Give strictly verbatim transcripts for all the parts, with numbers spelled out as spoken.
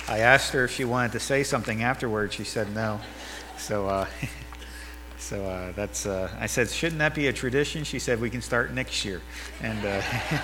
I asked her if she wanted to say something afterwards. She said no. So, uh, so uh, that's. Uh, I said, shouldn't that be a tradition? She said, we can start next year. And uh,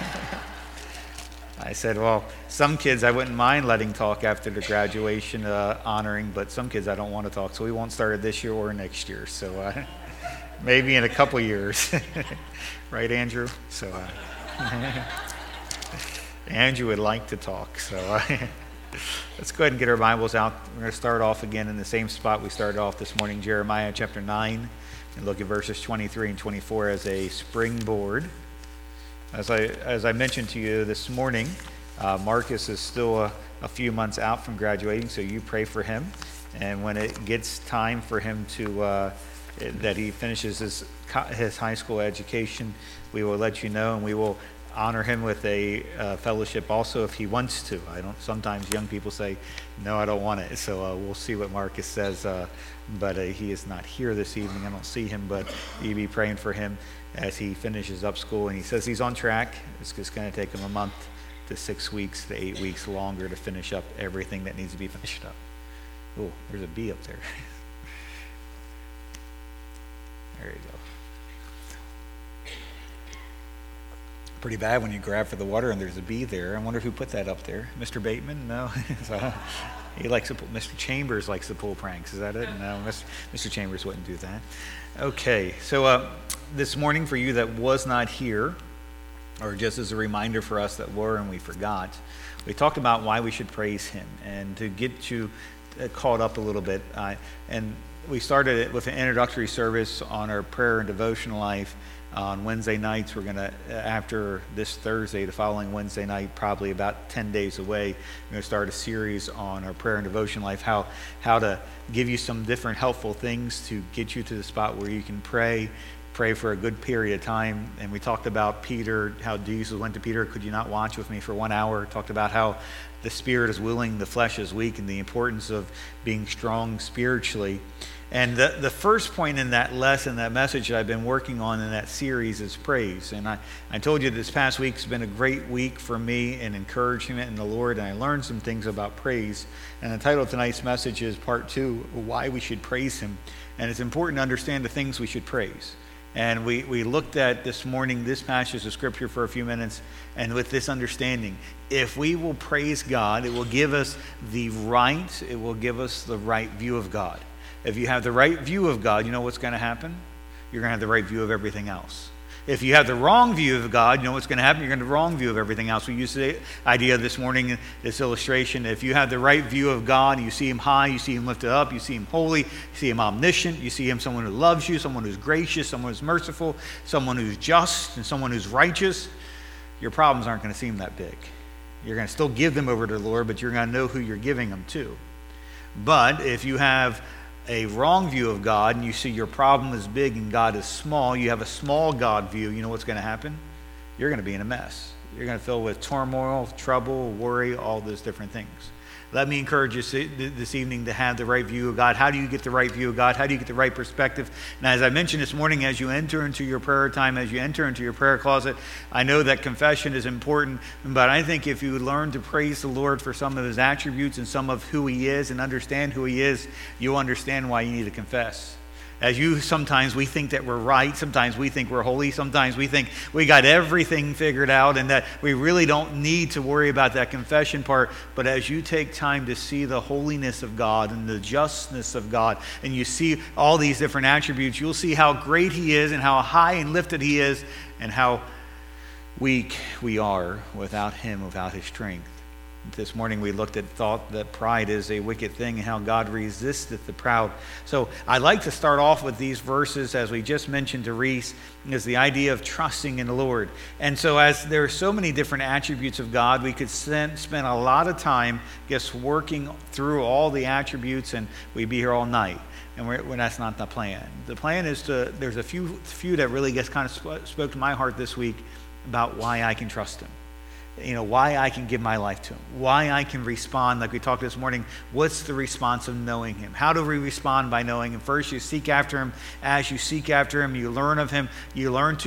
I said, well, some kids I wouldn't mind letting talk after the graduation uh, honoring, but some kids I don't want to talk, so we won't start it this year or next year. So uh, maybe in a couple years, right, Andrew? So uh, Andrew would like to talk. So uh, let's go ahead and get our Bibles out. We're going to start off again in the same spot we started off this morning, Jeremiah chapter nine, and look at verses twenty-three and twenty-four as a springboard. As I as I mentioned to you this morning, uh, Marcus is still a, a few months out from graduating, so you pray for him. And when it gets time for him to uh, that he finishes his his high school education, we will let you know, and we will honor him with a uh, fellowship also if he wants to. I don't. Sometimes young people say, "No, I don't want it." So uh, we'll see what Marcus says. Uh, but uh, he is not here this evening. I don't see him, but you be praying for him as he finishes up school. And he says he's on track. It's just going to take him a month to six weeks to eight weeks longer to finish up everything that needs to be finished up. Oh, there's a bee up there. There you go. Pretty bad when you grab for the water and there's a bee there. I wonder who put that up there. Mister Bateman? No. So, he likes to pull, Mister Chambers likes to pull pranks. Is that it? No, Mister Chambers wouldn't do that. Okay, so uh, this morning for you that was not here, or just as a reminder for us that were and we forgot, we talked about why we should praise him. And to get you uh, caught up a little bit, uh, and we started it with an introductory service on our prayer and devotional life. On Wednesday nights, we're going to, after this Thursday, the following Wednesday night, probably about ten days away, we're going to start a series on our prayer and devotion life, how how to give you some different helpful things to get you to the spot where you can pray, pray for a good period of time. And we talked about Peter, how Jesus went to Peter, could you not watch with me for one hour? Talked about how the spirit is willing, the flesh is weak, and the importance of being strong spiritually. And the, the first point in that lesson, that message that I've been working on in that series is praise. And I, I told you this past week's been a great week for me in encouragement in the Lord, and I learned some things about praise. And the title of tonight's message is part two, why we should praise him. And it's important to understand the things we should praise. And we, we looked at this morning this passage of scripture for a few minutes, and with this understanding, if we will praise God, it will give us the right, it will give us the right view of God. If you have the right view of God, you know what's going to happen? You're going to have the right view of everything else. If you have the wrong view of God, you know what's going to happen? You're going to have the wrong view of everything else. We used the idea this morning, this illustration. If you have the right view of God, you see him high, you see him lifted up, you see him holy, you see him omniscient, you see him someone who loves you, someone who's gracious, someone who's merciful, someone who's just, and someone who's righteous, your problems aren't going to seem that big. You're going to still give them over to the Lord, but you're going to know who you're giving them to. But if you have a wrong view of God and you see your problem is big and God is small, you have a small God view, you know what's going to happen? You're going to be in a mess. You're going to fill with turmoil, trouble, worry, all those different things. Let me encourage you this evening to have the right view of God. How do you get the right view of God? How do you get the right perspective? And as I mentioned this morning, as you enter into your prayer time, as you enter into your prayer closet, I know that confession is important, but I think if you learn to praise the Lord for some of his attributes and some of who he is and understand who he is, you'll understand why you need to confess. As you, sometimes we think that we're right, sometimes we think we're holy, sometimes we think we got everything figured out and that we really don't need to worry about that confession part. But as you take time to see the holiness of God and the justness of God, and you see all these different attributes, you'll see how great he is and how high and lifted he is and how weak we are without him, without his strength. This morning we looked at thought that pride is a wicked thing and how God resisteth the proud. So I'd like to start off with these verses, as we just mentioned to Reese, is the idea of trusting in the Lord. And so as there are so many different attributes of God, we could spend, spend a lot of time just working through all the attributes, and we'd be here all night. And we're, well, that's not the plan. The plan is to, there's a few, few that really gets kind of sp- spoke to my heart this week about why I can trust him. You know, why I can give my life to him, why I can respond like we talked this morning. What's the response of knowing him? How do we respond by knowing him? First, you seek after him. As you seek after him, you learn of him. You learn to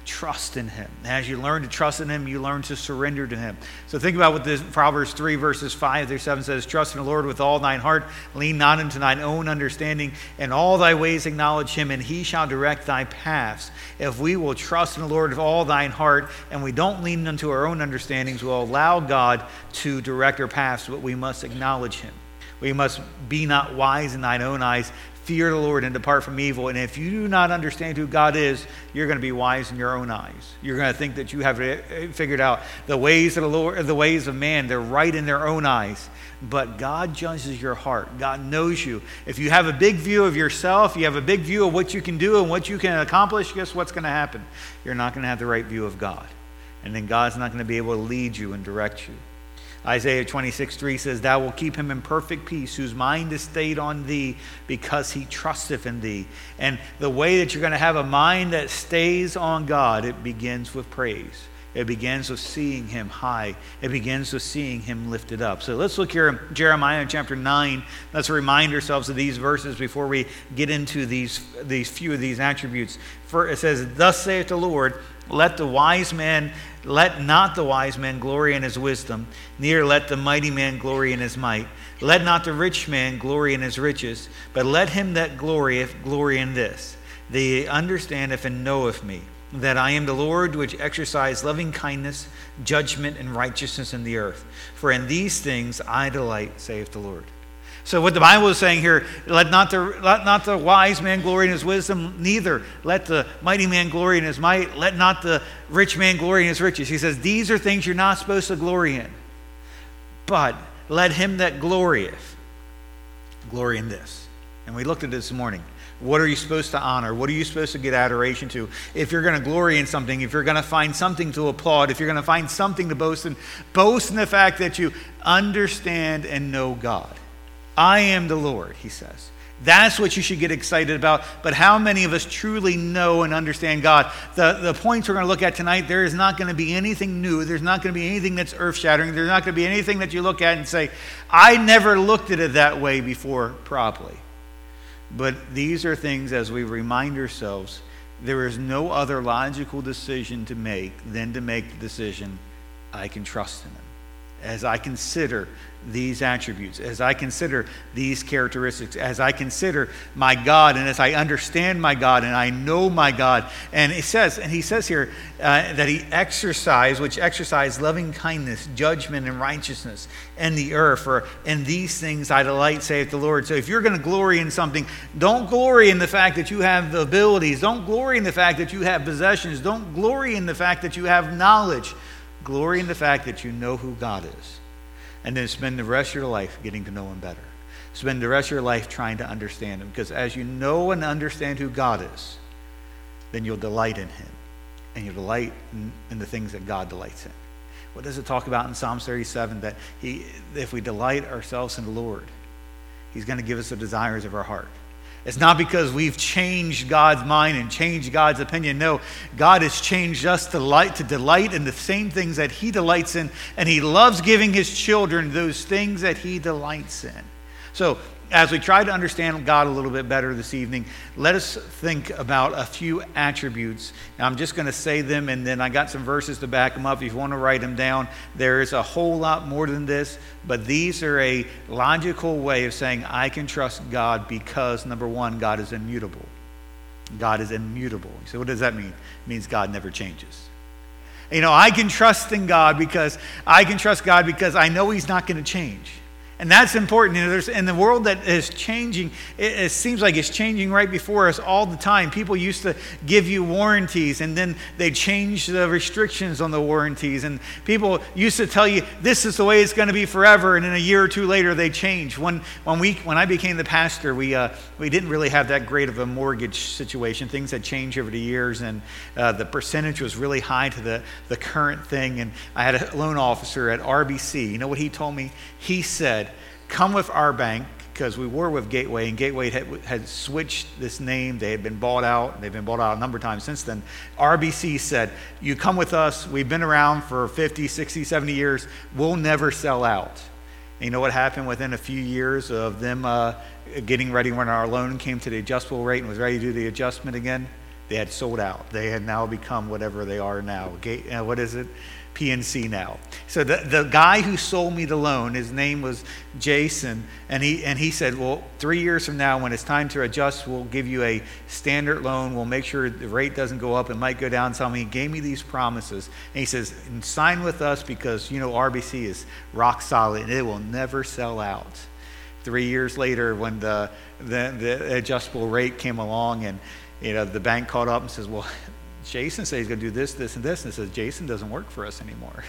trust in him. As you learn to trust in him, you learn to surrender to him. So think about what this Proverbs three verses five through seven says. Trust in the Lord with all thine heart. Lean not into thine own understanding. In all thy ways acknowledge him, and he shall direct thy paths. If we will trust in the Lord with all thine heart, and we don't lean into our own understandings, we'll allow God to direct our paths, but we must acknowledge him. We must be not wise in thine own eyes. Fear the Lord and depart from evil. And if you do not understand who God is, you're going to be wise in your own eyes. You're going to think that you have it figured out. The ways of the Lord, the ways of man, they're right in their own eyes. But God judges your heart. God knows you. If you have a big view of yourself, you have a big view of what you can do and what you can accomplish, guess what's going to happen? You're not going to have the right view of God. And then God's not going to be able to lead you and direct you. Isaiah twenty-six three says, Thou wilt keep him in perfect peace, whose mind is stayed on thee, because he trusteth in thee. And the way that you're going to have a mind that stays on God, it begins with praise. It begins with seeing him high. It begins with seeing him lifted up. So let's look here at Jeremiah chapter nine. Let's remind ourselves of these verses before we get into these, these few of these attributes. For it says, Thus saith the Lord, Let the wise man, let not the wise man glory in his wisdom, neither let the mighty man glory in his might. Let not the rich man glory in his riches, but let him that glorieth glory in this, that he understandeth and knoweth me, that I am the Lord which exercise loving kindness, judgment, and righteousness in the earth. For in these things I delight, saith the Lord. So what the Bible is saying here, let not the let not the wise man glory in his wisdom, neither let the mighty man glory in his might, let not the rich man glory in his riches. He says these are things you're not supposed to glory in. But let him that glorieth glory in this. And we looked at this morning. What are you supposed to honor? What are you supposed to get adoration to? If you're going to glory in something, if you're going to find something to applaud, if you're going to find something to boast in, boast in the fact that you understand and know God. I am the Lord, he says. That's what you should get excited about. But how many of us truly know and understand God? The, the points we're going to look at tonight, there is not going to be anything new. There's not going to be anything that's earth-shattering. There's not going to be anything that you look at and say, I never looked at it that way before properly. But these are things, as we remind ourselves, there is no other logical decision to make than to make the decision, I can trust in him. As I consider these attributes, as I consider these characteristics, as I consider my God, and as I understand my God, and I know my God. And he says, and he says here uh, that he exercised, which exercised loving kindness, judgment, and righteousness in the earth. For in these things I delight, saith the Lord. So if you're going to glory in something, don't glory in the fact that you have the abilities. Don't glory in the fact that you have possessions. Don't glory in the fact that you have knowledge. Glory in the fact that you know who God is. And then spend the rest of your life getting to know him better. Spend the rest of your life trying to understand him. Because as you know and understand who God is, then you'll delight in him. And you'll delight in, in the things that God delights in. What does it talk about in Psalm thirty-seven? That he, if we delight ourselves in the Lord, he's going to give us the desires of our heart. It's not because we've changed God's mind and changed God's opinion. No, God has changed us to delight, to delight in the same things that he delights in, and he loves giving his children those things that he delights in. So as we try to understand God a little bit better this evening, let us think about a few attributes. Now, I'm just going to say them, and then I got some verses to back them up. If you want to write them down, there is a whole lot more than this, but these are a logical way of saying I can trust God because, number one, God is immutable. God is immutable. So what does that mean? It means God never changes. You know, I can trust in God because I can trust God because I know he's not going to change. And that's important. You know, there's, in the world that is changing, it, it seems like it's changing right before us all the time. People used to give you warranties, and then they changed the restrictions on the warranties. And people used to tell you, this is the way it's going to be forever. And then a year or two later, they changed. When when we when I became the pastor, we uh, we didn't really have that great of a mortgage situation. Things had changed over the years, and uh, the percentage was really high to the, the current thing. And I had a loan officer at R B C. You know what he told me? He said, come with our bank, because we were with Gateway, and Gateway had, had switched this name. They had been bought out. They've been bought out a number of times since then. R B C said, you come with us. We've been around for fifty, sixty, seventy years. We'll never sell out. And you know what happened within a few years of them uh, getting ready when our loan came to the adjustable rate and was ready to do the adjustment again? They had sold out. They had now become whatever they are now. Ga- uh, what is it? P N C now. So the, the guy who sold me the loan, his name was Jason, and he and he said, well, three years from now, when it's time to adjust, we'll give you a standard loan. We'll make sure the rate doesn't go up. It might go down some. He gave me these promises. And he says, and sign with us because, you know, R B C is rock solid and it will never sell out. Three years later, when the, the, the adjustable rate came along and, you know, the bank called up and says, well, Jason says he's going to do this, this, and this. And it says, Jason doesn't work for us anymore.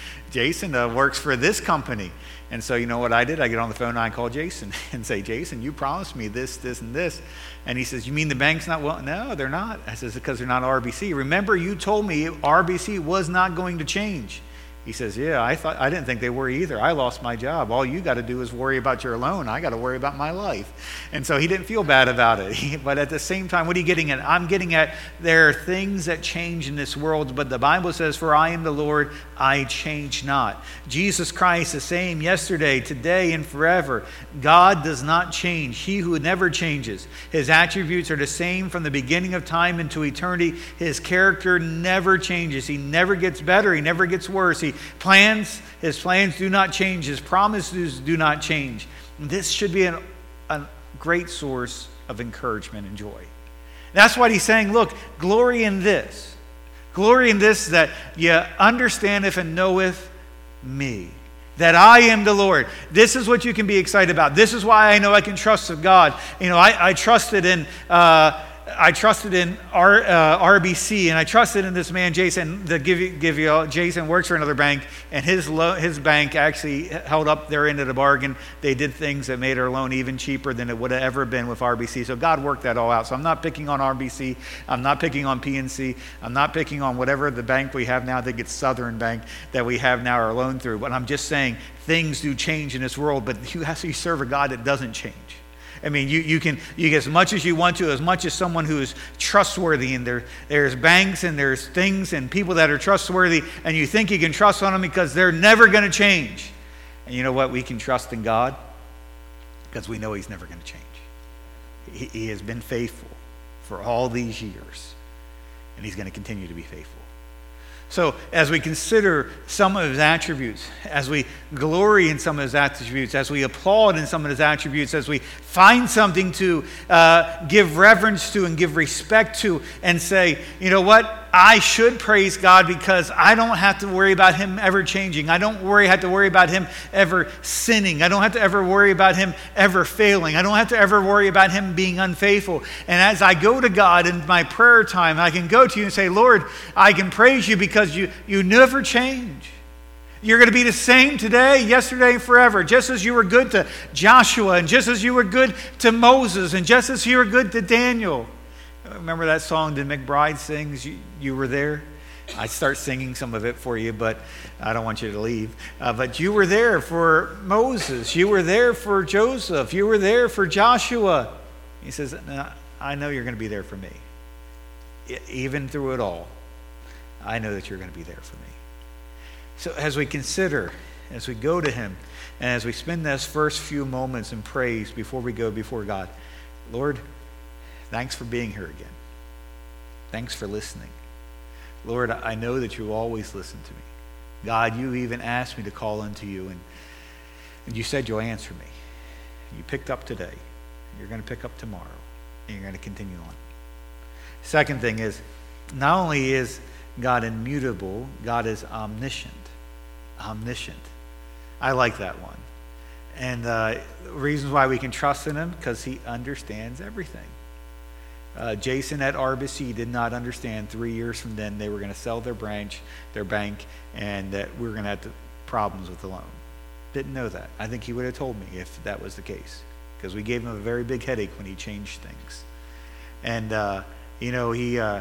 Jason uh, works for this company. And so you know what I did? I get on the phone and I call Jason and say, Jason, you promised me this, this, and this. And he says, you mean the bank's not well? No, they're not. I says, because they're not R B C. Remember, you told me R B C was not going to change. He says, yeah, I thought I didn't think they were either. I lost my job. All you got to do is worry about your loan. I got to worry about my life. And so he didn't feel bad about it. But at the same time, what are you getting at? I'm getting at there are things that change in this world, but the Bible says, for I am the Lord, I change not. Jesus Christ, the same yesterday, today, and forever. God does not change. He who never changes. His attributes are the same from the beginning of time into eternity. His character never changes. He never gets better. He never gets worse. He plans, his plans do not change. His promises do not change. This should be an, a great source of encouragement and joy. That's what he's saying, look, glory in this. Glory in this, that you understandeth and knoweth me. That I am the Lord. This is what you can be excited about. This is why I know I can trust in God. You know, I, I trusted in... Uh, I trusted in R, uh, R B C, and I trusted in this man, Jason, to give you, give you, Jason works for another bank, and his lo- his bank actually held up their end of the bargain. They did things that made our loan even cheaper than it would have ever been with R B C. So God worked that all out. So I'm not picking on R B C. I'm not picking on P N C. I'm not picking on whatever the bank we have now. I think it's Southern Bank that we have now our loan through. But I'm just saying things do change in this world, but you actually serve a God that doesn't change. I mean, you, you can you get as much as you want to, as much as someone who is trustworthy. And there there's banks and there's things and people that are trustworthy, and you think you can trust on them because they're never going to change. And you know what? We can trust in God because we know He's never going to change. He, he has been faithful for all these years, and He's going to continue to be faithful. So as we consider some of His attributes, as we glory in some of His attributes, as we applaud in some of His attributes, as we find something to uh, give reverence to and give respect to and say, you know what, I should praise God because I don't have to worry about Him ever changing. I don't worry, have to worry about Him ever sinning. I don't have to ever worry about Him ever failing. I don't have to ever worry about Him being unfaithful. And as I go to God in my prayer time, I can go to you and say, Lord, I can praise you because you, you never change. You're going to be the same today, yesterday, and forever. Just as you were good to Joshua, and just as you were good to Moses, and just as you were good to Daniel. Remember that song that McBride sings, you, you were there? I start singing some of it for you, but I don't want you to leave. Uh, but you were there for Moses. You were there for Joseph. You were there for Joshua. He says, no, I know you're going to be there for me. Even through it all, I know that you're going to be there for me. So as we consider, as we go to Him, and as we spend those first few moments in praise before we go before God, Lord, thanks for being here again. Thanks for listening. Lord, I know that you always listen to me. God, you even asked me to call unto you, and, and you said you'll answer me. You picked up today. You're going to pick up tomorrow, and you're going to continue on. Second thing is, not only is God immutable, God is omniscient. Omniscient. I like that one. And uh, reasons why we can trust in Him, because He understands everything. Uh, Jason at R B C did not understand three years from then they were going to sell their branch, their bank, and that we were going to have to, problems with the loan. Didn't know that. I think he would have told me if that was the case, because we gave him a very big headache when he changed things. And, uh, you know, he, uh,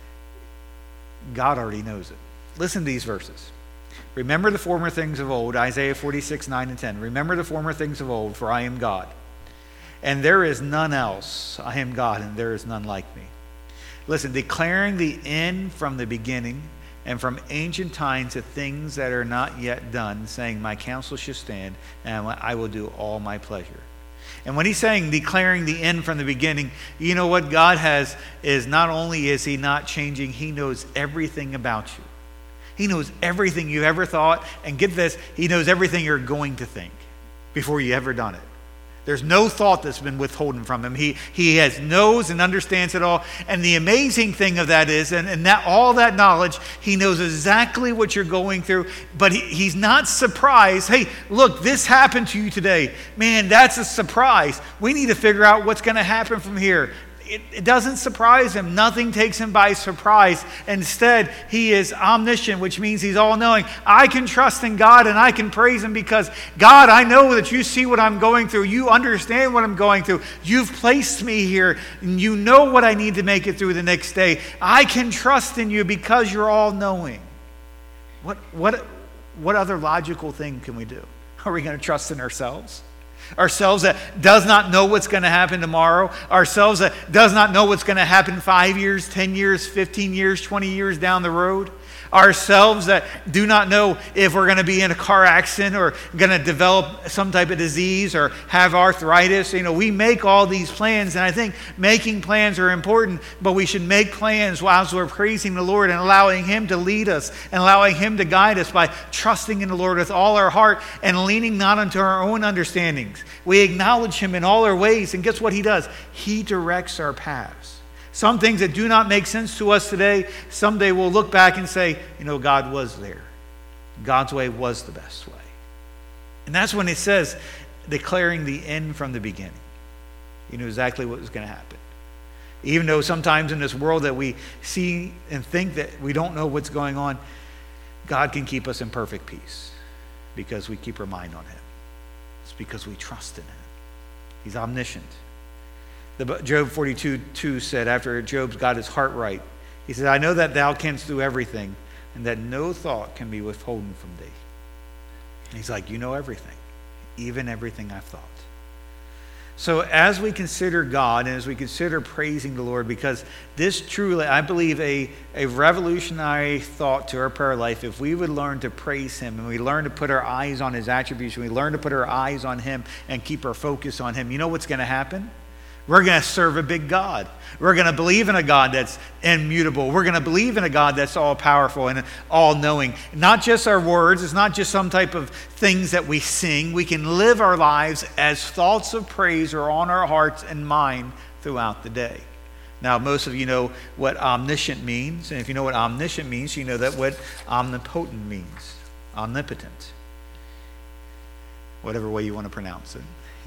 God already knows it. Listen to these verses. Remember the former things of old, Isaiah forty-six, nine and ten. Remember the former things of old, for I am God. And there is none else. I am God, and there is none like me. Listen, declaring the end from the beginning, and from ancient times the things that are not yet done, saying, my counsel shall stand, and I will do all my pleasure. And when he's saying declaring the end from the beginning, you know what God has is not only is he not changing, he knows everything about you. He knows everything you've ever thought. And get this, he knows everything you're going to think before you ever done it. There's no thought that's been withholden from him. He, he has knows and understands it all. And the amazing thing of that is, and, and that all that knowledge, he knows exactly what you're going through, but he, he's not surprised. Hey, look, this happened to you today. Man, that's a surprise. We need to figure out what's going to happen from here. It, it doesn't surprise him. Nothing takes him by surprise. Instead, he is omniscient, which means he's all-knowing. I can trust in God and I can praise him because, God, I know that you see what I'm going through. You understand what I'm going through. You've placed me here and you know what I need to make it through the next day. I can trust in you because you're all-knowing. What, what, what other logical thing can we do? Are we going to trust in ourselves? Ourselves that does not know what's going to happen tomorrow. Ourselves that does not know what's going to happen five years, ten years, fifteen years, twenty years down the road. Ourselves that do not know if we're going to be in a car accident or going to develop some type of disease or have arthritis. You know, we make all these plans, and I think making plans are important, but we should make plans while we're praising the Lord and allowing him to lead us and allowing him to guide us by trusting in the Lord with all our heart and leaning not unto our own understandings. We acknowledge him in all our ways, and guess what he does? He directs our paths. Some things that do not make sense to us today, someday we'll look back and say, you know, God was there. God's way was the best way. And that's when it says, declaring the end from the beginning. You knew exactly what was going to happen. Even though sometimes in this world that we see and think that we don't know what's going on, God can keep us in perfect peace because we keep our mind on him. It's because we trust in him. He's omniscient. The Job forty-two two said, after Job's got his heart right, he said, I know that thou canst do everything, and that no thought can be withholden from thee. And he's like, you know everything, even everything I've thought. So as we consider God and as we consider praising the Lord, because this truly, I believe, a, a revolutionary thought to our prayer life, if we would learn to praise him and we learn to put our eyes on his attributes and we learn to put our eyes on him and keep our focus on him, you know what's going to happen? We're going to serve a big God. We're going to believe in a God that's immutable. We're going to believe in a God that's all-powerful and all-knowing. Not just our words. It's not just some type of things that we sing. We can live our lives as thoughts of praise are on our hearts and mind throughout the day. Now, most of you know what omniscient means. And if you know what omniscient means, you know that what omnipotent means. Omnipotent. Whatever way you want to pronounce it.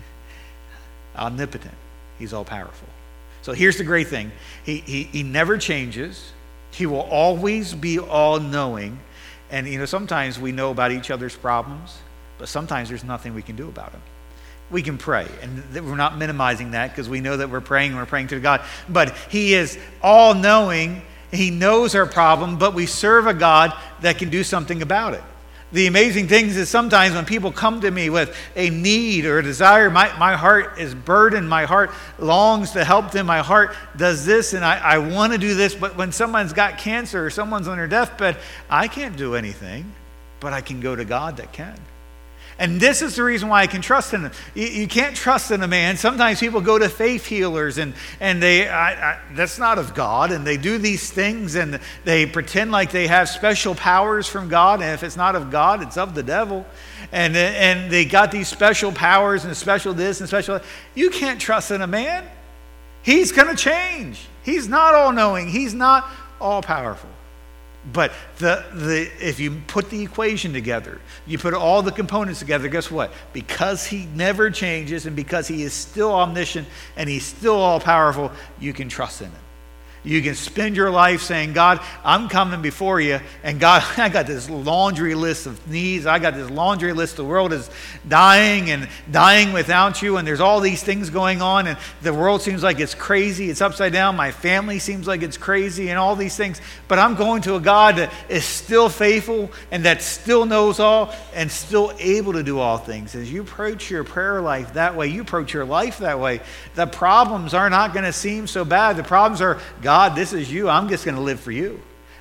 Omnipotent. He's all-powerful. So here's the great thing. He, he, he never changes. He will always be all-knowing. And, you know, sometimes we know about each other's problems, but sometimes there's nothing we can do about them. We can pray, and we're not minimizing that because we know that we're praying and we're praying to God. But he is all-knowing. He knows our problem, but we serve a God that can do something about it. The amazing thing is sometimes when people come to me with a need or a desire, my, my heart is burdened, my heart longs to help them, my heart does this and I, I want to do this, but when someone's got cancer or someone's on their deathbed, I can't do anything, but I can go to God that can. And this is the reason why I can trust in him. You, you can't trust in a man. Sometimes people go to faith healers and, and they I, I, that's not of God. And they do these things and they pretend like they have special powers from God. And if it's not of God, it's of the devil. And, and they got these special powers and special this and special that. You can't trust in a man. He's going to change. He's not all-knowing. He's not all-powerful. But the, the if you put the equation together, you put all the components together, guess what? Because he never changes and because he is still omniscient and he's still all-powerful, you can trust in him. You can spend your life saying, God, I'm coming before you. And God, I got this laundry list of needs. I got this laundry list. The world is dying and dying without you. And there's all these things going on. And the world seems like it's crazy. It's upside down. My family seems like it's crazy and all these things. But I'm going to a God that is still faithful and that still knows all and still able to do all things. As you approach your prayer life that way, you approach your life that way, the problems are not going to seem so bad. The problems are, God, this is you. I'm just going to live for you.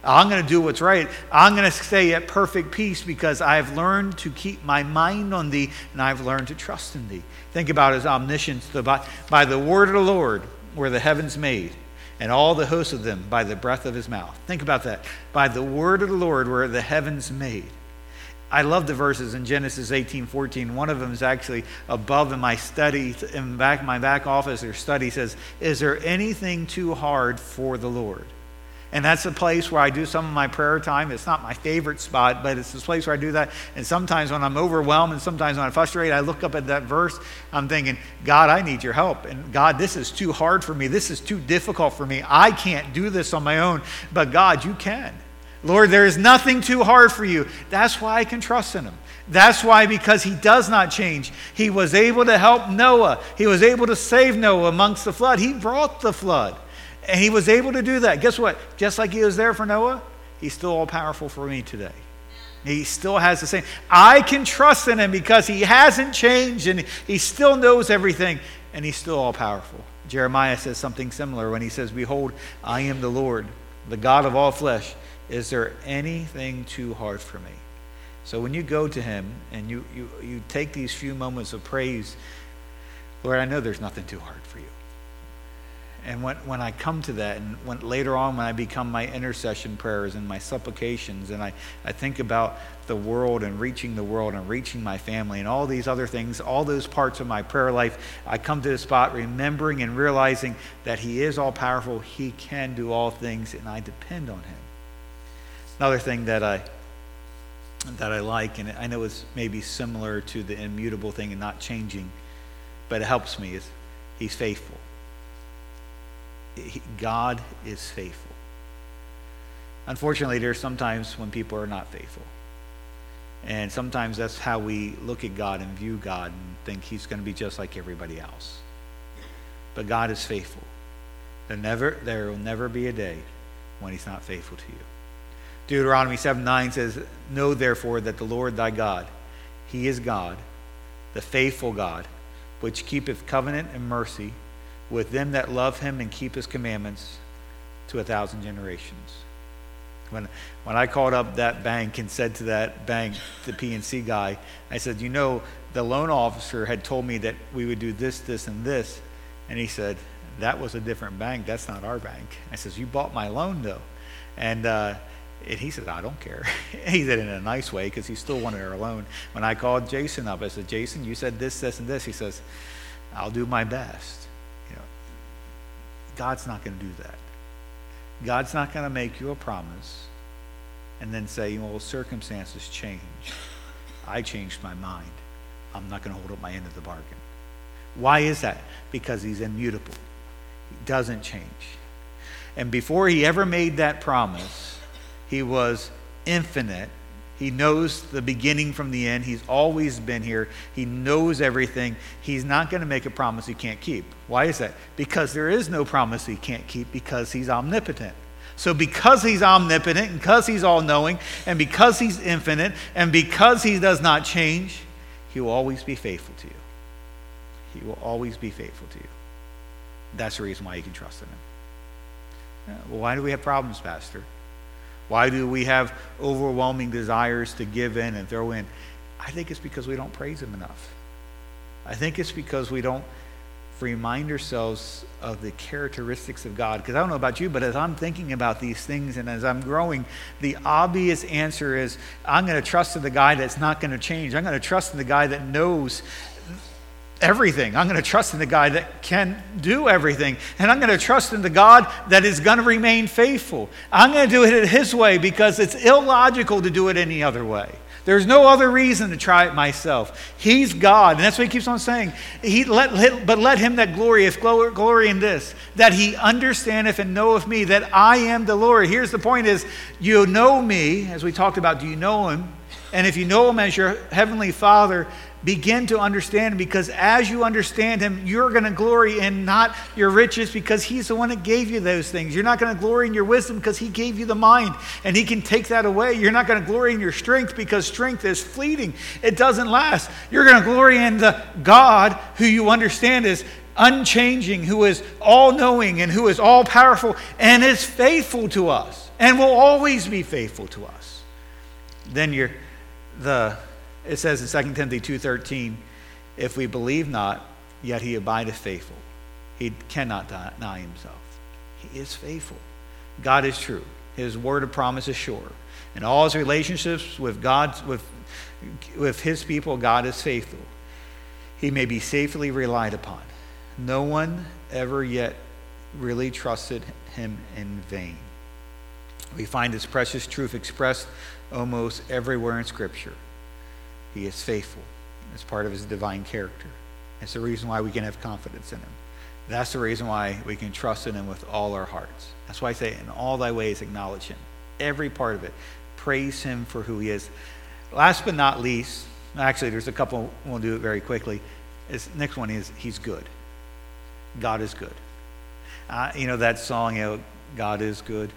I'm going to do what's right. I'm going to stay at perfect peace because I've learned to keep my mind on thee and I've learned to trust in thee. Think about his omniscience. By, by the word of the Lord were the heavens made, and all the hosts of them by the breath of his mouth. Think about that. By the word of the Lord were the heavens made. I love the verses in Genesis eighteen fourteen. One of them is actually above in my study, in back my back office or study says, is there anything too hard for the Lord? And that's a place where I do some of my prayer time. It's not my favorite spot, but it's this place where I do that. And sometimes when I'm overwhelmed and sometimes when I'm frustrated, I look up at that verse. I'm thinking, God, I need your help. And God, this is too hard for me. This is too difficult for me. I can't do this on my own. But God, you can. Lord, there is nothing too hard for you. That's why I can trust in him. That's why, because he does not change. He was able to help Noah. He was able to save Noah amongst the flood. He brought the flood. And he was able to do that. Guess what? Just like he was there for Noah, he's still all powerful for me today. He still has the same. I can trust in him because he hasn't changed and he still knows everything and he's still all powerful. Jeremiah says something similar when he says, behold, I am the Lord, the God of all flesh. Is there anything too hard for me? So when you go to him and you, you, you take these few moments of praise, Lord, I know there's nothing too hard for you. And when, when I come to that, and when later on when I become my intercession prayers and my supplications, and I, I think about the world and reaching the world and reaching my family and all these other things, all those parts of my prayer life, I come to this spot remembering and realizing that he is all powerful, he can do all things, and I depend on him. Another thing that I that I like, and I know it's maybe similar to the immutable thing and not changing, but it helps me, is he's faithful. He, God is faithful. Unfortunately, there's sometimes when people are not faithful. And sometimes that's how we look at God and view God and think he's going to be just like everybody else. But God is faithful. There never, there will never be a day when he's not faithful to you. Deuteronomy seven nine says, know therefore that the Lord thy God, he is God, the faithful God, which keepeth covenant and mercy with them that love him and keep his commandments to a thousand generations. When when I called up that bank and said to that bank, the P N C guy, I said, you know, the loan officer had told me that we would do this, this, and this. And he said, that was a different bank. That's not our bank. I says, you bought my loan, though. And, uh, and he said, I don't care. He said in a nice way because he still wanted our loan. When I called Jason up, I said, Jason, you said this, this, and this. He says, I'll do my best. You know, God's not going to do that. God's not going to make you a promise and then say, well, circumstances change. I changed my mind. I'm not going to hold up my end of the bargain. Why is that? Because he's immutable. He doesn't change. And before he ever made that promise, he was infinite. He knows the beginning from the end. He's always been here. He knows everything. He's not going to make a promise he can't keep. Why is that? Because there is no promise he can't keep because he's omnipotent. So because he's omnipotent, and because he's all-knowing, and because he's infinite, and because he does not change, he will always be faithful to you. He will always be faithful to you. That's the reason why you can trust in him. Well, why do we have problems, Pastor? Why do we have overwhelming desires to give in and throw in? I think it's because we don't praise him enough. I think it's because we don't remind ourselves of the characteristics of God. Because I don't know about you, but as I'm thinking about these things and as I'm growing, the obvious answer is I'm going to trust in the guy that's not going to change. I'm going to trust in the guy that knows everything. I'm going to trust in the guy that can do everything. And I'm going to trust in the God that is going to remain faithful. I'm going to do it his way because it's illogical to do it any other way. There's no other reason to try it myself. He's God. And that's what he keeps on saying. He let, let, but let him that glorieth glory in this, that he understandeth and knoweth me, that I am the Lord. Here's the point is, you know me, as we talked about, do you know him? And if you know him as your heavenly Father, begin to understand him, because as you understand him, you're going to glory in not your riches because he's the one that gave you those things. You're not going to glory in your wisdom because he gave you the mind and he can take that away. You're not going to glory in your strength because strength is fleeting. It doesn't last. You're going to glory in the God who you understand is unchanging, who is all-knowing and who is all-powerful and is faithful to us. and will always be faithful to us. Then you're, the, it says in Second Timothy two thirteen, if we believe not, yet he abideth faithful. He cannot deny himself. He is faithful. God is true. His word of promise is sure. In all his relationships with God, with, with his people, God is faithful. He may be safely relied upon. No one ever yet really trusted him in vain. We find this precious truth expressed almost everywhere in Scripture. He is faithful. It's part of his divine character. It's the reason why we can have confidence in him. That's the reason why we can trust in him with all our hearts. That's why I say, in all thy ways acknowledge him. Every part of it. Praise him for who he is. Last but not least, actually there's a couple, we'll do it very quickly. This next one is, he's good. God is good. Uh, you know that song, you know, God is good?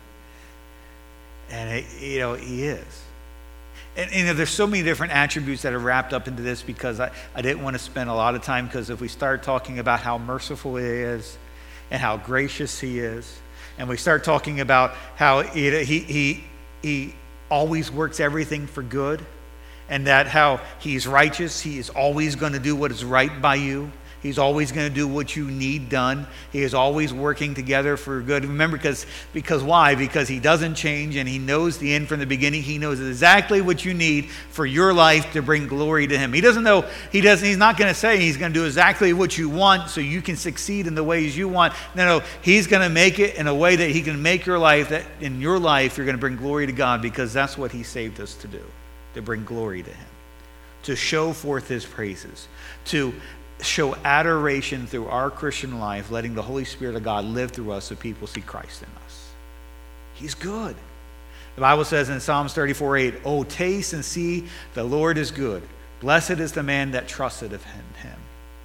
And, it, you know, he is. And, you know, there's so many different attributes that are wrapped up into this because I, I didn't want to spend a lot of time, because if we start talking about how merciful he is and how gracious he is, and we start talking about how he, he, he, he always works everything for good, and that how he's righteous, he is always going to do what is right by you. He's always going to do what you need done. He is always working together for good. Remember, because because why? Because he doesn't change, and he knows the end from the beginning. He knows exactly what you need for your life to bring glory to him. He doesn't know, he doesn't, he's not going to say he's going to do exactly what you want so you can succeed in the ways you want. No, no, he's going to make it in a way that he can make your life, that in your life you're going to bring glory to God, because that's what he saved us to do, to bring glory to him, to show forth his praises, to show adoration through our Christian life, letting the Holy Spirit of God live through us so people see Christ in us. He's good. The Bible says in Psalms thirty-four eight, oh, taste and see the Lord is good. Blessed is the man that trusteth in him.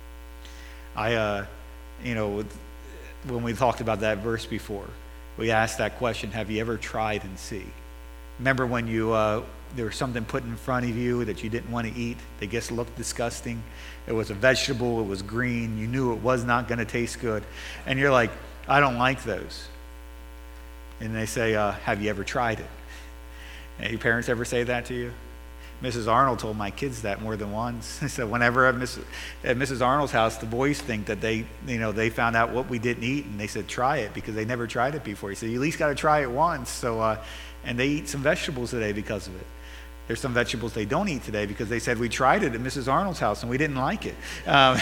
I, uh, you know, when we talked about that verse before, we asked that question, have you ever tried and see? Remember when you uh, there was something put in front of you that you didn't want to eat, that just looked disgusting. It was a vegetable, it was green, you knew it was not going to taste good. And you're like, I don't like those. And they say, uh, have you ever tried it? And your parents ever say that to you? Missus Arnold told my kids that more than once. So whenever at Missus at Missus Arnold's house, the boys think that they, you know, they found out what we didn't eat, and they said, try it, because they never tried it before. He said, you at least got to try it once. So, uh, and they eat some vegetables today because of it. There's some vegetables they don't eat today because they said, we tried it at Missus Arnold's house and we didn't like it. Um,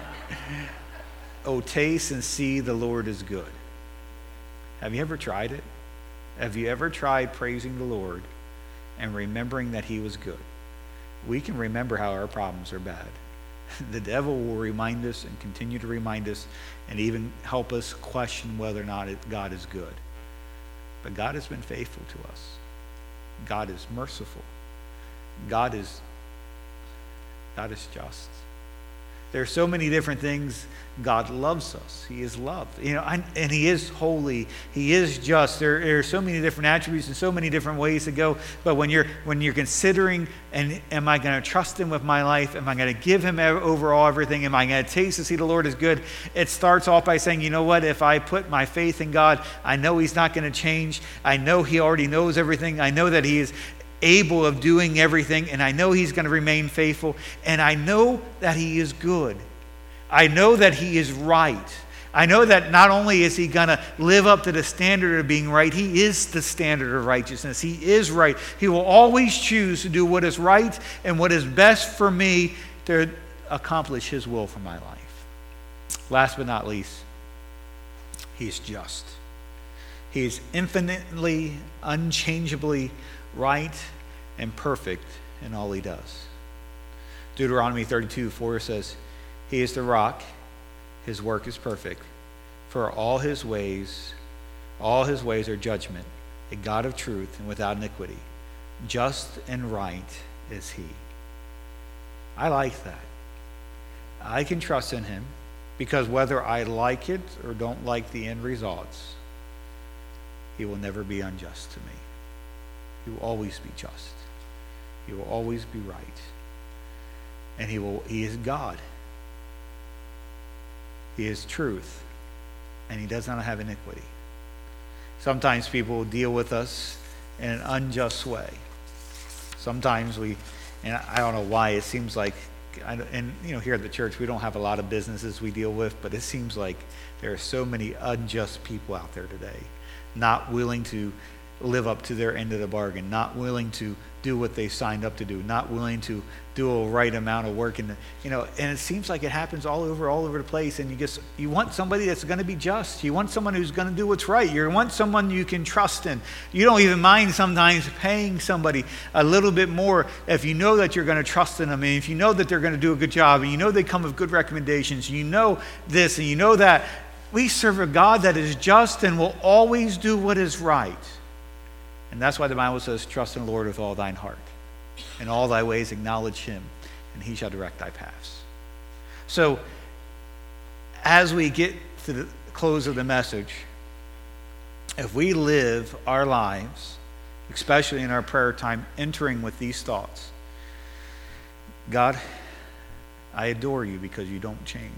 oh, taste and see the Lord is good. Have you ever tried it? Have you ever tried praising the Lord and remembering that he was good? We can remember how our problems are bad. The devil will remind us and continue to remind us and even help us question whether or not it, God is good. But God has been faithful to us. God is merciful. God is, God is just. There are so many different things. God loves us. He is love. You know, and, and he is holy. He is just. There, there are so many different attributes and so many different ways to go. But when you're when you're considering, and am I going to trust him with my life? Am I going to give him overall everything? Am I going to taste to see the Lord is good? It starts off by saying, you know what? If I put my faith in God, I know he's not going to change. I know he already knows everything. I know that he is able of doing everything, and I know he's going to remain faithful, and I know that he is good. I know that he is right. I know that not only is he going to live up to the standard of being right, he is the standard of righteousness. He is right. He will always choose to do what is right and what is best for me to accomplish his will for my life. Last but not least, he is just. He is infinitely, unchangeably right and perfect in all he does. Deuteronomy thirty-two four says, he is the rock, his work is perfect, for all his ways, all his ways are judgment, a God of truth and without iniquity. Just and right is he. I like that. I can trust in him because whether I like it or don't like the end results, he will never be unjust to me. He will always be just. He will always be right. And he will he is God. He is truth. And he does not have iniquity. Sometimes people deal with us in an unjust way. Sometimes we, and I don't know why, it seems like, and you know, here at the church, we don't have a lot of businesses we deal with, but it seems like there are so many unjust people out there today, not willing to live up to their end of the bargain, not willing to do what they signed up to do, not willing to do a right amount of work. And you know, and it seems like it happens all over, all over the place. And you just, you want somebody that's going to be just. You want someone who's going to do what's right. You want someone you can trust in. You don't even mind sometimes paying somebody a little bit more if you know that you're going to trust in them, and if you know that they're going to do a good job, and you know they come with good recommendations, you know this, and you know that. We serve a God that is just and will always do what is right. And that's why the Bible says, trust in the Lord with all thine heart. In all thy ways acknowledge him, and he shall direct thy paths. So, as we get to the close of the message, if we live our lives, especially in our prayer time, entering with these thoughts, God, I adore you because you don't change.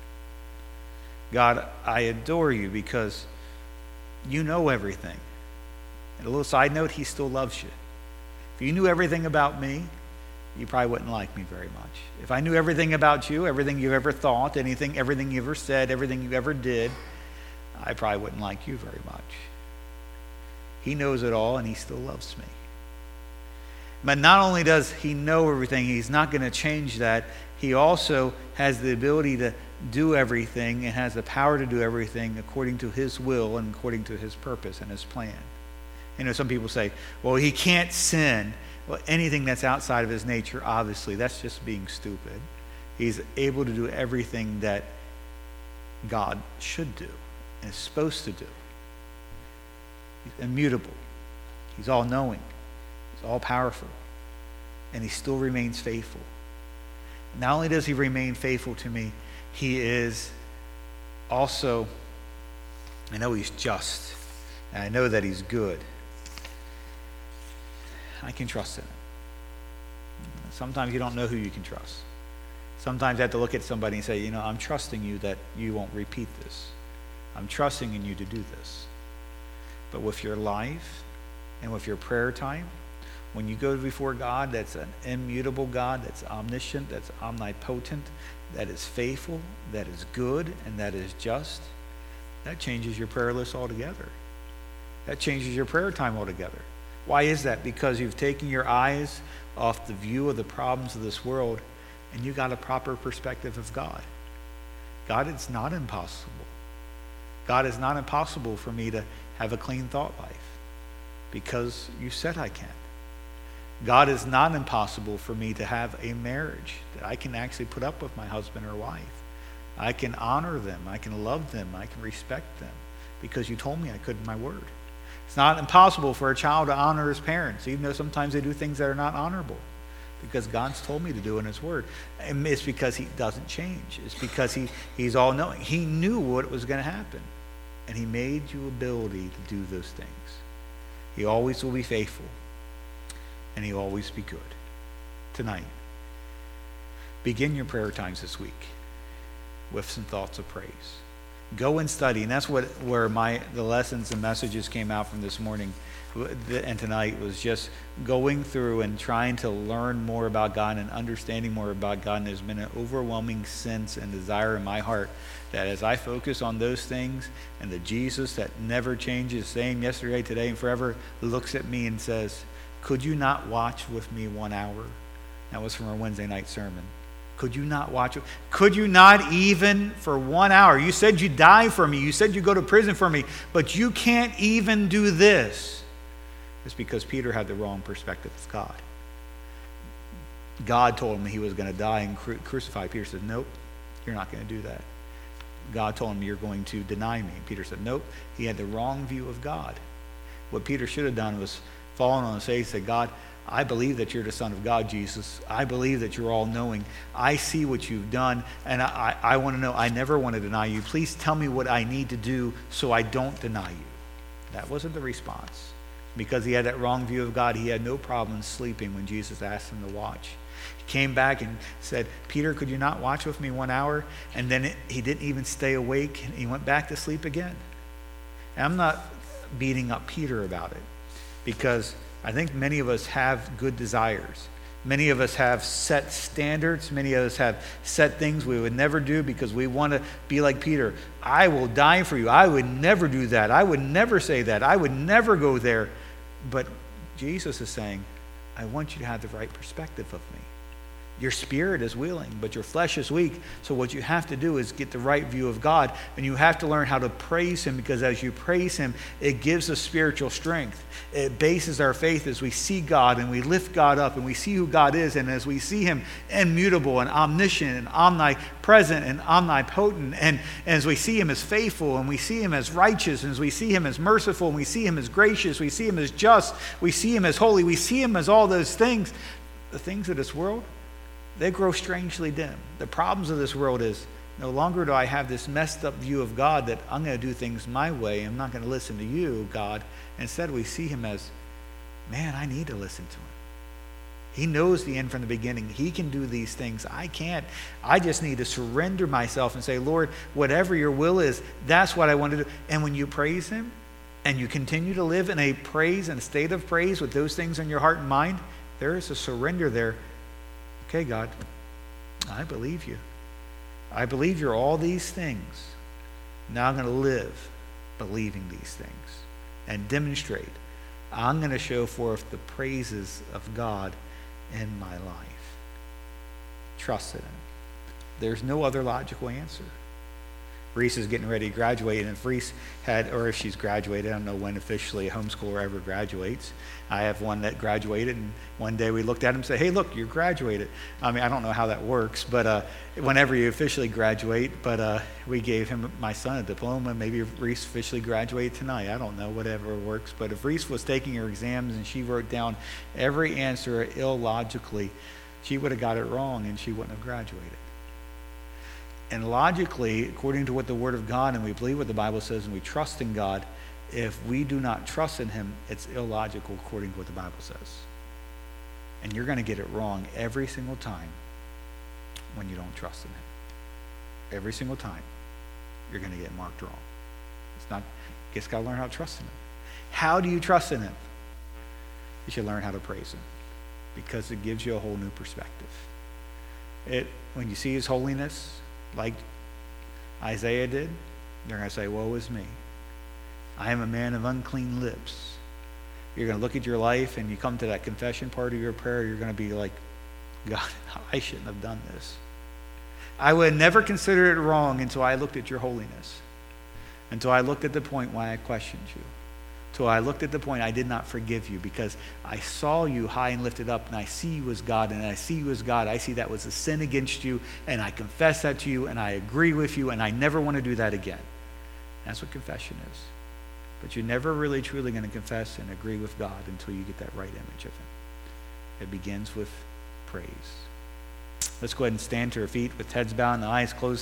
God, I adore you because you know everything. And a little side note, he still loves you. If you knew everything about me, you probably wouldn't like me very much. If I knew everything about you, everything you've ever thought, anything, everything you ever said, everything you ever did, I probably wouldn't like you very much. He knows it all, and he still loves me. But not only does he know everything, he's not going to change that. He also has the ability to do everything and has the power to do everything according to his will and according to his purpose and his plan. You know, some people say, well, he can't sin. Well, anything that's outside of his nature, obviously, that's just being stupid. He's able to do everything that God should do and is supposed to do. He's immutable. He's all-knowing. He's all-powerful. And he still remains faithful. Not only does he remain faithful to me, he is also, I know he's just, and I know that he's good. I can trust in him. Sometimes you don't know who you can trust. Sometimes I have to look at somebody and say, you know, I'm trusting you that you won't repeat this. I'm trusting in you to do this. But with your life and with your prayer time, when you go before God, that's an immutable God, that's omniscient, that's omnipotent, that is faithful, that is good, and that is just, that changes your prayer list altogether. That changes your prayer time altogether. Why is that? Because you've taken your eyes off the view of the problems of this world and you got a proper perspective of God. God, it's not impossible. God, it's not impossible for me to have a clean thought life because you said I can. God, is not impossible for me to have a marriage that I can actually put up with my husband or wife. I can honor them. I can love them. I can respect them because you told me I could in my word. It's not impossible for a child to honor his parents, even though sometimes they do things that are not honorable, because God's told me to do in his word. And it's because he doesn't change. It's because he, he's all-knowing. He knew what was going to happen, and he made you ability to do those things. He always will be faithful, and he'll always be good. Tonight, begin your prayer times this week with some thoughts of praise. Go and study, and that's what where my the lessons and messages came out from this morning and tonight, was just going through and trying to learn more about God and understanding more about God. And there's been an overwhelming sense and desire in my heart that as I focus on those things, and the Jesus that never changes, same yesterday, today, and forever, looks at me and says, could you not watch with me one hour? That was from our Wednesday night sermon. Could you not watch it? Could you not even for one hour? You said you'd die for me. You said you'd go to prison for me. But you can't even do this. It's because Peter had the wrong perspective of God. God told him he was going to die and cru- crucify. Peter said, nope, you're not going to do that. God told him, you're going to deny me. Peter said, nope. He had the wrong view of God. What Peter should have done was fallen on his face and said, God, I believe that you're the Son of God, Jesus. I believe that you're all-knowing. I see what you've done, and I, I, I want to know. I never want to deny you. Please tell me what I need to do so I don't deny you. That wasn't the response. Because he had that wrong view of God, he had no problem sleeping when Jesus asked him to watch. He came back and said, Peter, could you not watch with me one hour? And then it, he didn't even stay awake, and he went back to sleep again. And I'm not beating up Peter about it, because I think many of us have good desires. Many of us have set standards. Many of us have set things we would never do because we want to be like Peter. I will die for you. I would never do that. I would never say that. I would never go there. But Jesus is saying, I want you to have the right perspective of me. Your spirit is willing, but your flesh is weak. So what you have to do is get the right view of God, and you have to learn how to praise him, because as you praise him, it gives us spiritual strength. It bases our faith as we see God and we lift God up and we see who God is, and as we see him immutable and omniscient and omnipresent and omnipotent, and, and as we see him as faithful and we see him as righteous, and as we see him as merciful and we see him as gracious, we see him as just, we see him as holy, we see him as all those things. The things of this world, they grow strangely dim. The problems of this world is no longer do I have this messed up view of God that I'm going to do things my way. I'm not going to listen to you, God. Instead, we see him as, man, I need to listen to him. He knows the end from the beginning. He can do these things. I can't. I just need to surrender myself and say, Lord, whatever your will is, that's what I want to do. And when you praise him and you continue to live in a praise and a state of praise with those things in your heart and mind, there is a surrender there. Okay, God, I believe you. I believe you're all these things. Now I'm going to live believing these things and demonstrate. I'm going to show forth the praises of God in my life. Trust in him. There's no other logical answer. Reese is getting ready to graduate, and if Reese had, or if she's graduated, I don't know when officially a homeschooler ever graduates. I have one that graduated, and one day we looked at him and said, hey, look, you're graduated. I mean, I don't know how that works, but uh, whenever you officially graduate, but uh, we gave him, my son, a diploma. Maybe Reese officially graduated tonight. I don't know, whatever works. But if Reese was taking her exams and she wrote down every answer illogically, she would have got it wrong and she wouldn't have graduated. And logically, according to what the Word of God, and we believe what the Bible says, and we trust in God, if we do not trust in him, it's illogical according to what the Bible says. And you're going to get it wrong every single time when you don't trust in him. Every single time, you're going to get marked wrong. It's not, you just got to learn how to trust in him. How do you trust in him? You should learn how to praise him, because it gives you a whole new perspective. It, when you see his holiness, like Isaiah did, they're going to say, woe is me. I am a man of unclean lips. You're going to look at your life and you come to that confession part of your prayer, you're going to be like, God, I shouldn't have done this. I would never consider it wrong until I looked at your holiness, until I looked at the point why I questioned you, until I looked at the point I did not forgive you, because I saw you high and lifted up, and I see you as God, and I see you as God. I see that was a sin against you, and I confess that to you, and I agree with you, and I never want to do that again. That's what confession is. But you're never really truly going to confess and agree with God until you get that right image of him. It begins with praise. Let's go ahead and stand to our feet with heads bowed and eyes closed.